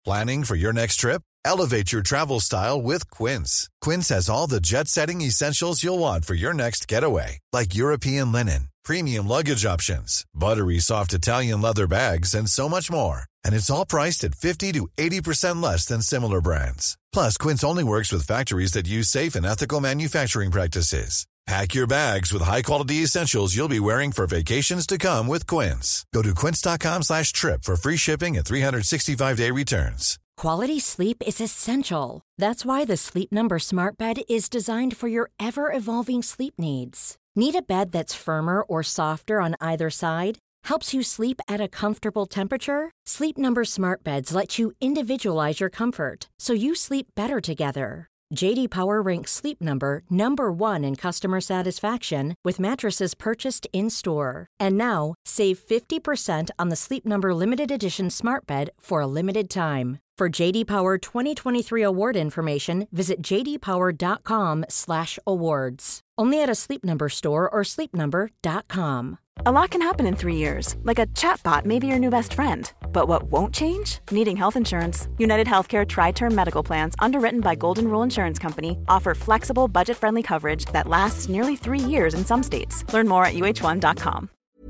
Planning for your next trip? Elevate your travel style with Quince. Quince has all the jet-setting essentials you'll want for your next getaway, like European linen, premium luggage options, buttery soft Italian leather bags, and so much more. And it's all priced at 50 to 80% less than similar brands. Plus, Quince only works with factories that use safe and ethical manufacturing practices. Pack your bags with high-quality essentials you'll be wearing for vacations to come with Quince. Go to quince.com/trip for free shipping and 365-day returns. Quality sleep is essential. That's why the Sleep Number Smart Bed is designed for your ever-evolving sleep needs. Need a bed that's firmer or softer on either side? Helps you sleep at a comfortable temperature? Sleep Number Smart Beds let you individualize your comfort, so you sleep better together. J.D. Power ranks Sleep Number #1 in customer satisfaction with mattresses purchased in-store. And now, save 50% on the Sleep Number Limited Edition Smart Bed for a limited time. For J.D. Power 2023 award information, visit jdpower.com/awards. Only at a Sleep Number store or sleepnumber.com. A lot can happen in 3 years, like a chatbot may be your new best friend. But what won't change? Needing health insurance. United Healthcare Tri-Term Medical Plans, underwritten by Golden Rule Insurance Company, offer flexible, budget-friendly coverage that lasts nearly 3 years in some states. Learn more at uh1.com.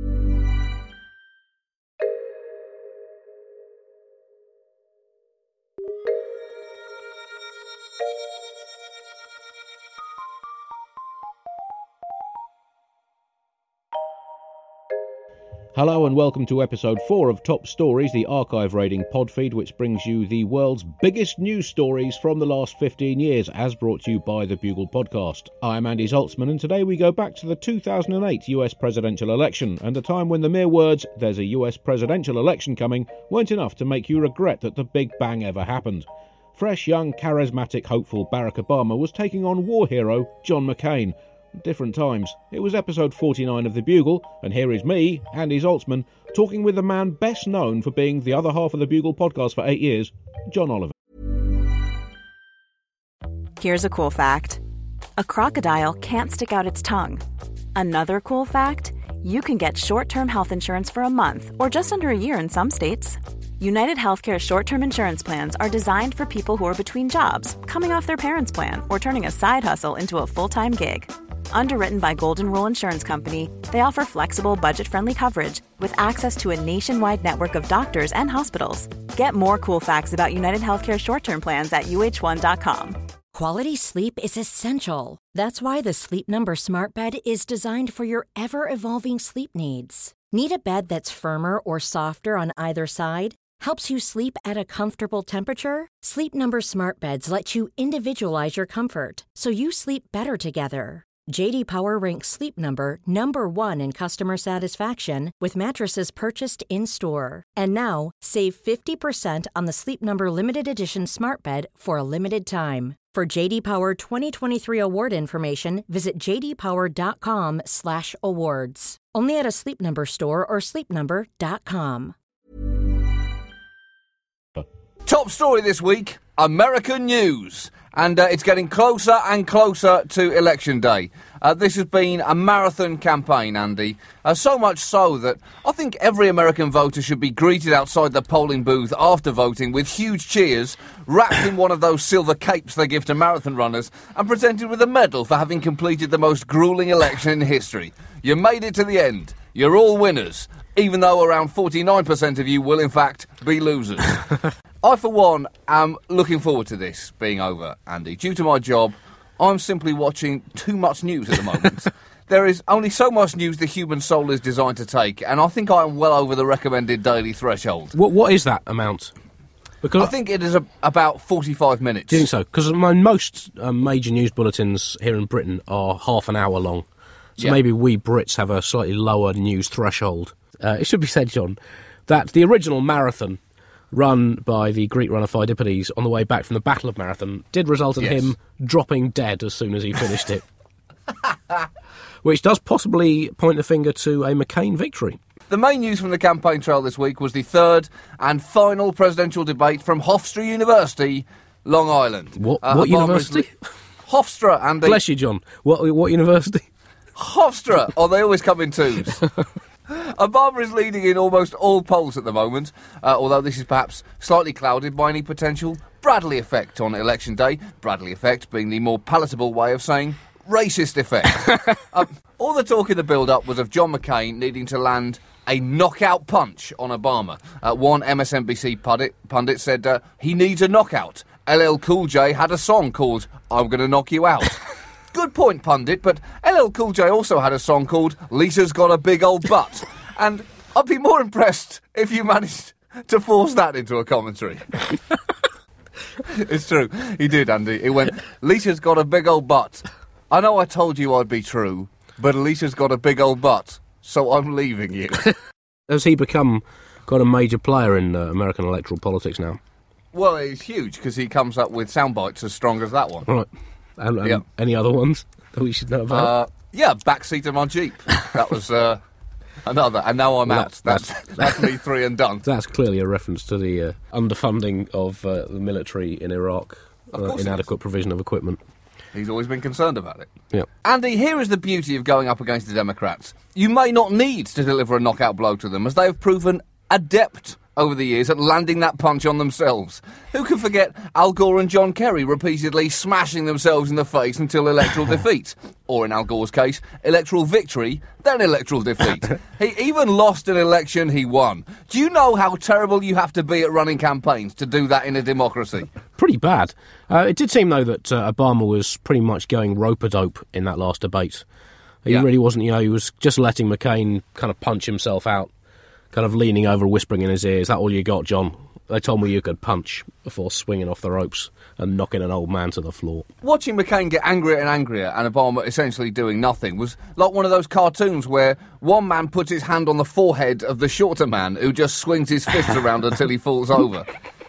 Hello and welcome to episode 4 of Top Stories, the archive raiding podfeed which brings you the world's biggest news stories from the last 15 years, as brought to you by the Bugle Podcast. I'm Andy Zaltzman, and today we go back to the 2008 US presidential election, and a time when the mere words, "there's a US presidential election coming," weren't enough to make you regret that the Big Bang ever happened. Fresh, young, charismatic, hopeful Barack Obama was taking on war hero John McCain. Different times. It was episode 49 of The Bugle, and here is me, Andy Zaltzman, talking with the man best known for being the other half of The Bugle podcast for 8 years, John Oliver. Here's a cool fact. A crocodile can't stick out its tongue. Another cool fact, you can get short-term health insurance for a month or just under a year in some states. United Healthcare short-term insurance plans are designed for people who are between jobs, coming off their parents' plan, or turning a side hustle into a full-time gig. Underwritten by Golden Rule Insurance Company, they offer flexible, budget-friendly coverage with access to a nationwide network of doctors and hospitals. Get more cool facts about United Healthcare short-term plans at uh1.com. Quality sleep is essential. That's why the Sleep Number Smart Bed is designed for your ever-evolving sleep needs. Need a bed that's firmer or softer on either side? Helps you sleep at a comfortable temperature? Sleep Number Smart Beds let you individualize your comfort, so you sleep better together. J.D. Power ranks Sleep Number #1 in customer satisfaction with mattresses purchased in-store. And now, save 50% on the Sleep Number Limited Edition Smart Bed for a limited time. For J.D. Power 2023 award information, visit jdpower.com/awards. Only at a Sleep Number store or sleepnumber.com. Top story this week, American news. And it's getting closer and closer to Election Day. This has been a marathon campaign, Andy. So much so that I think every American voter should be greeted outside the polling booth after voting with huge cheers, wrapped in one of those silver capes they give to marathon runners, and presented with a medal for having completed the most gruelling election in history. You made it to the end. You're all winners, even though around 49% of you will, in fact, be losers. I, for one, am looking forward to this being over, Andy. Due to my job, I'm simply watching too much news at the moment. There is only so much news the human soul is designed to take, and I think I'm well over the recommended daily threshold. What is that amount? Because I think it is about 45 minutes. Do you think so? Because most major news bulletins here in Britain are half an hour long. So maybe we Brits have a slightly lower news threshold. It should be said, John, that the original marathon run by the Greek runner Pheidippides on the way back from the Battle of Marathon did result in him dropping dead as soon as he finished it. Which does possibly point the finger to a McCain victory. The main news from the campaign trail this week was the third and final presidential debate from Hofstra University, Long Island. What university? Hofstra, Andy. Bless you, John. What university? Hofstra. Oh, they always come in twos. Obama is leading in almost all polls at the moment, although this is perhaps slightly clouded by any potential Bradley effect on election day. Bradley effect being the more palatable way of saying racist effect. All the talk in the build-up was of John McCain needing to land a knockout punch on Obama. One MSNBC pundit said he needs a knockout. LL Cool J had a song called I'm Gonna Knock You Out. Good point, pundit, but LL Cool J also had a song called Lisa's Got a Big Old Butt. And I'd be more impressed if you managed to force that into a commentary. It's true. He did, Andy. It went, Lisa's got a big old butt. I know I told you I'd be true, but Lisa's got a big old butt, so I'm leaving you. Has he become quite a major player in American electoral politics now? Well, he's huge, because he comes up with sound bites as strong as that one. Right. And any other ones that we should know about? Backseat of my Jeep. That was another. And now I'm out. That's me 3 and done. That's clearly a reference to the underfunding of the military in Iraq, inadequate provision of equipment. He's always been concerned about it. Yeah. Andy, here is the beauty of going up against the Democrats. You may not need to deliver a knockout blow to them, as they have proven adept over the years at landing that punch on themselves. Who can forget Al Gore and John Kerry repeatedly smashing themselves in the face until electoral defeat? Or in Al Gore's case, electoral victory, then electoral defeat. He even lost an election he won. Do you know how terrible you have to be at running campaigns to do that in a democracy? Pretty bad. It did seem, though, that Obama was pretty much going rope-a-dope in that last debate. He really wasn't, he was just letting McCain kind of punch himself out, kind of leaning over, whispering in his ear, is that all you got, John? They told me you could punch before swinging off the ropes and knocking an old man to the floor. Watching McCain get angrier and angrier and Obama essentially doing nothing was like one of those cartoons where one man puts his hand on the forehead of the shorter man who just swings his fists around until he falls over.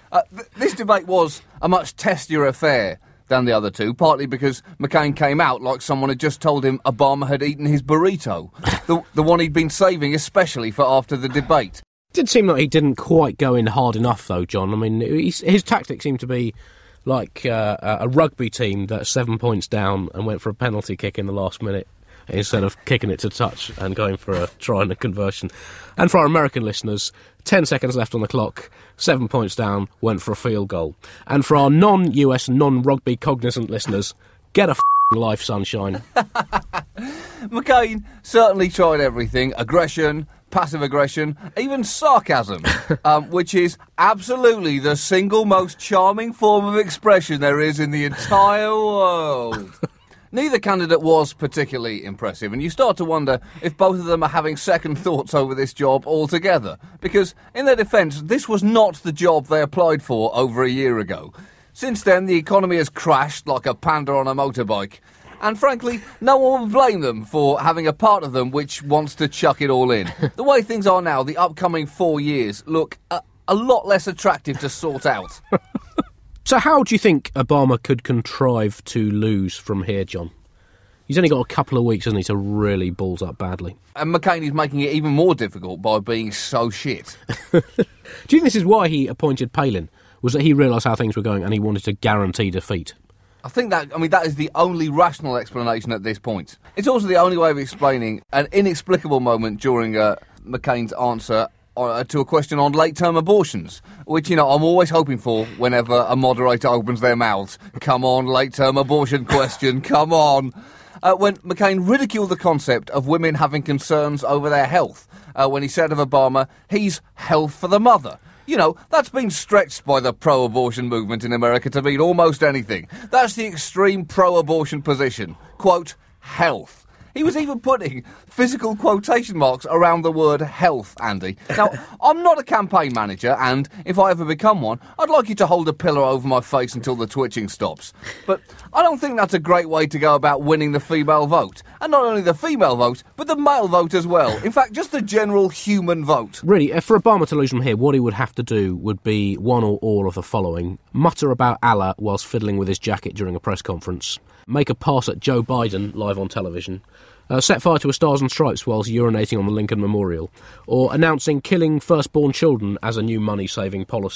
This debate was a much testier affair than the other two, partly because McCain came out like someone had just told him Obama had eaten his burrito, the one he'd been saving especially for after the debate. It did seem like he didn't quite go in hard enough, though, John. I mean, his tactics seemed to be like a rugby team that's 7 points down and went for a penalty kick in the last minute instead of kicking it to touch and going for a try and a conversion. And for our American listeners, 10 seconds left on the clock, 7 points down, went for a field goal. And for our non-US, non-rugby cognizant listeners, get a life, sunshine. McCain certainly tried everything. Aggression, passive aggression, even sarcasm, which is absolutely the single most charming form of expression there is in the entire world. Neither candidate was particularly impressive, and you start to wonder if both of them are having second thoughts over this job altogether. Because, in their defence, this was not the job they applied for over a year ago. Since then, the economy has crashed like a panda on a motorbike. And frankly, no one will blame them for having a part of them which wants to chuck it all in. The way things are now, the upcoming 4 years look a lot less attractive to sort out. So how do you think Obama could contrive to lose from here, John? He's only got a couple of weeks, hasn't he, to really balls up badly. And McCain is making it even more difficult by being so shit. Do you think this is why he appointed Palin? Was that he realised how things were going and he wanted to guarantee defeat? I think that is the only rational explanation at this point. It's also the only way of explaining an inexplicable moment during McCain's answer to a question on late-term abortions, which, I'm always hoping for whenever a moderator opens their mouths. Come on, late-term abortion question, come on. When McCain ridiculed the concept of women having concerns over their health, when he said of Obama, he's health for the mother. That's been stretched by the pro-abortion movement in America to mean almost anything. That's the extreme pro-abortion position. Quote, health. He was even putting physical quotation marks around the word health, Andy. Now, I'm not a campaign manager, and if I ever become one, I'd like you to hold a pillow over my face until the twitching stops. But I don't think that's a great way to go about winning the female vote. And not only the female vote, but the male vote as well. In fact, just the general human vote. Really, for Obama to lose from here, what he would have to do would be one or all of the following. Mutter about Allah whilst fiddling with his jacket during a press conference. Make a pass at Joe Biden live on television. Set fire to a Stars and Stripes whilst urinating on the Lincoln Memorial. Or announcing killing firstborn children as a new money-saving policy.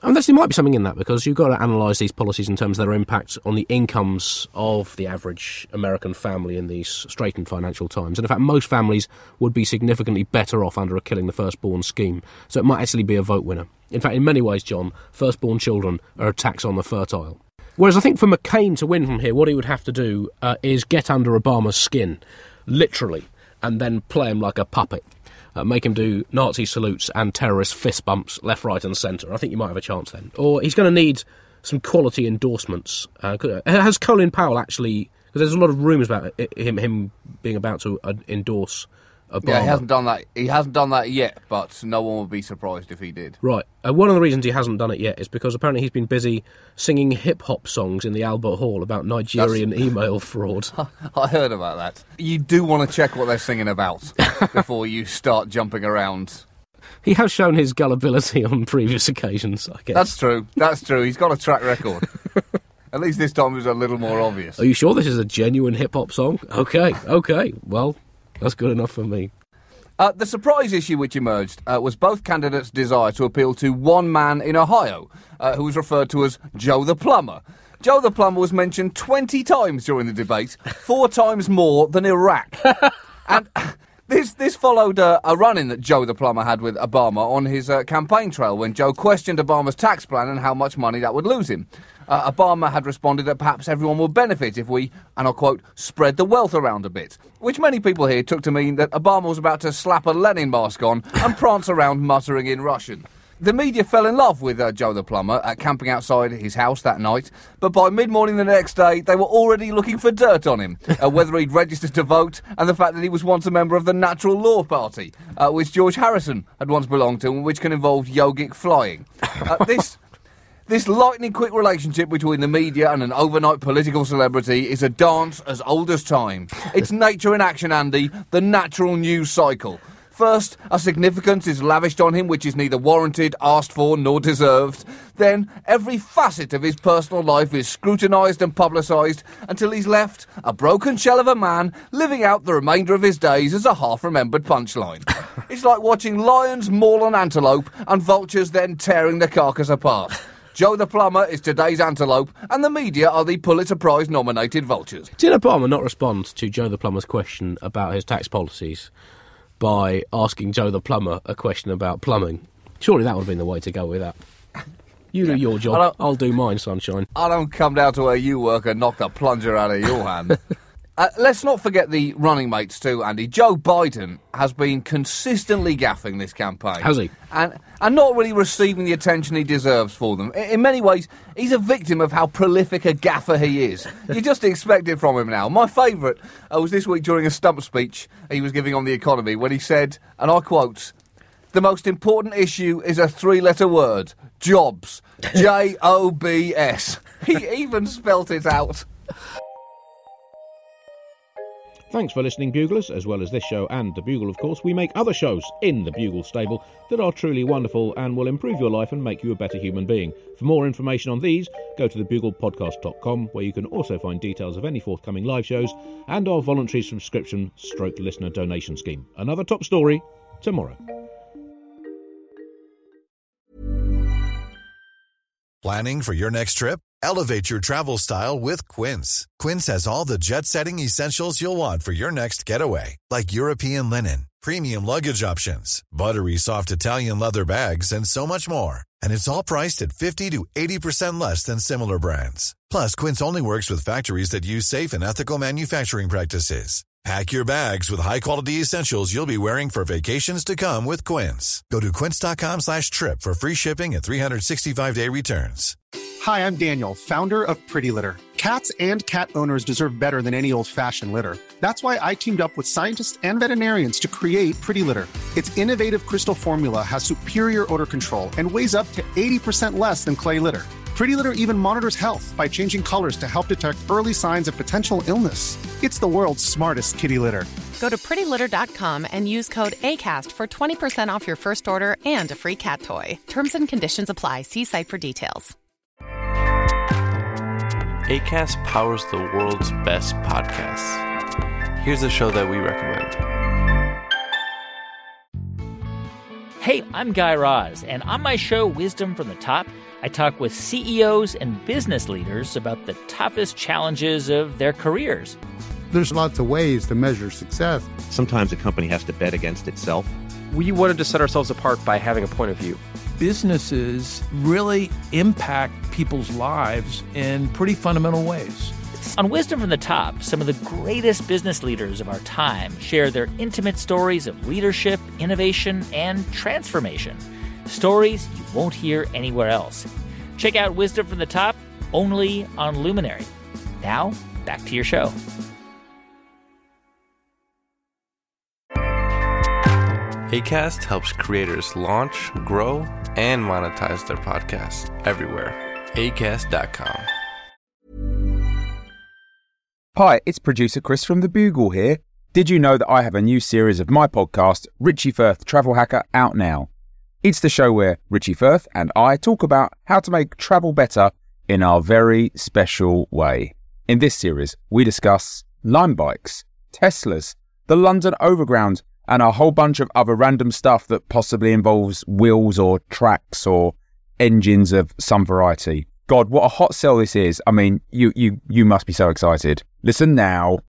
Unless there might be something in that, because you've got to analyse these policies in terms of their impact on the incomes of the average American family in these straitened financial times. And in fact, most families would be significantly better off under a killing the firstborn scheme. So it might actually be a vote winner. In fact, in many ways, John, firstborn children are a tax on the fertile. Whereas I think for McCain to win from here, what he would have to do is get under Obama's skin, literally, and then play him like a puppet. Make him do Nazi salutes and terrorist fist bumps left, right and centre. I think you might have a chance then. Or he's going to need some quality endorsements. Has Colin Powell actually... Because there's a lot of rumours about him being about to endorse Obama. Yeah, he hasn't done that. He hasn't done that yet, but no one would be surprised if he did. Right. One of the reasons he hasn't done it yet is because apparently he's been busy singing hip-hop songs in the Albert Hall about Nigerian email fraud. I heard about that. You do want to check what they're singing about before you start jumping around. He has shown his gullibility on previous occasions, I guess. That's true. That's true. He's got a track record. At least this time it was a little more obvious. Are you sure this is a genuine hip-hop song? OK. Well, that's good enough for me. The surprise issue which emerged was both candidates' desire to appeal to one man in Ohio, who was referred to as Joe the Plumber. Joe the Plumber was mentioned 20 times during the debate, 4 times more than Iraq. And this followed a run-in that Joe the Plumber had with Obama on his campaign trail when Joe questioned Obama's tax plan and how much money that would lose him. Obama had responded that perhaps everyone would benefit if we, and I'll quote, spread the wealth around a bit, which many people here took to mean that Obama was about to slap a Lenin mask on and prance around muttering in Russian. The media fell in love with Joe the Plumber camping outside his house that night, but by mid-morning the next day they were already looking for dirt on him, whether he'd registered to vote and the fact that he was once a member of the Natural Law Party, which George Harrison had once belonged to and which can involve yogic flying. This lightning-quick relationship between the media and an overnight political celebrity is a dance as old as time. It's nature in action, Andy, the natural news cycle. First, a significance is lavished on him which is neither warranted, asked for, nor deserved. Then, every facet of his personal life is scrutinised and publicised until he's left, a broken shell of a man, living out the remainder of his days as a half-remembered punchline. It's like watching lions maul an antelope and vultures then tearing the carcass apart. Joe the Plumber is today's antelope, and the media are the Pulitzer Prize-nominated vultures. Did Obama not respond to Joe the Plumber's question about his tax policies by asking Joe the Plumber a question about plumbing? Surely that would have been the way to go with that. You do your job, I'll do mine, sunshine. I don't come down to where you work and knock the plunger out of your hand. Let's not forget the running mates too, Andy. Joe Biden has been consistently gaffing this campaign. Has he? And not really receiving the attention he deserves for them. In many ways, he's a victim of how prolific a gaffer he is. You just expect it from him now. My favourite was this week during a stump speech he was giving on the economy when he said, and I quote, "The most important issue is a 3-letter word, jobs. J-O-B-S. He even spelt it out. Thanks for listening, Buglers. As well as this show and The Bugle, of course, we make other shows in the Bugle stable that are truly wonderful and will improve your life and make you a better human being. For more information on these, go to thebuglepodcast.com, where you can also find details of any forthcoming live shows and our voluntary subscription / listener donation scheme. Another top story tomorrow. Planning for your next trip? Elevate your travel style with Quince. Quince has all the jet-setting essentials you'll want for your next getaway, like European linen, premium luggage options, buttery soft Italian leather bags, and so much more. And it's all priced at 50 to 80% less than similar brands. Plus, Quince only works with factories that use safe and ethical manufacturing practices. Pack your bags with high-quality essentials you'll be wearing for vacations to come with Quince. Go to quince.com/trip for free shipping and 365-day returns. Hi, I'm Daniel, founder of Pretty Litter. Cats and cat owners deserve better than any old-fashioned litter. That's why I teamed up with scientists and veterinarians to create Pretty Litter. Its innovative crystal formula has superior odor control and weighs up to 80% less than clay litter. Pretty Litter even monitors health by changing colors to help detect early signs of potential illness. It's the world's smartest kitty litter. Go to prettylitter.com and use code ACAST for 20% off your first order and a free cat toy. Terms and conditions apply. See site for details. Acast powers the world's best podcasts. Here's a show that we recommend. Hey, I'm Guy Raz, and on my show, Wisdom from the Top, I talk with CEOs and business leaders about the toughest challenges of their careers. There's lots of ways to measure success. Sometimes a company has to bet against itself. We wanted to set ourselves apart by having a point of view. Businesses really impact people's lives in pretty fundamental ways. On Wisdom from the Top, some of the greatest business leaders of our time share their intimate stories of leadership, innovation, and transformation. Stories you won't hear anywhere else. Check out Wisdom from the Top, only on Luminary. Now, back to your show. Acast helps creators launch, grow, and monetize their podcasts everywhere. Acast.com. Hi, it's producer Chris from The Bugle here. Did you know that I have a new series of my podcast, Richie Firth Travel Hacker, out now? It's the show where Richie Firth and I talk about how to make travel better in our very special way. In this series, we discuss Lime bikes, Teslas, the London Overground, and a whole bunch of other random stuff that possibly involves wheels or tracks or engines of some variety. God, what a hot sell this is. I mean, you must be so excited. Listen now.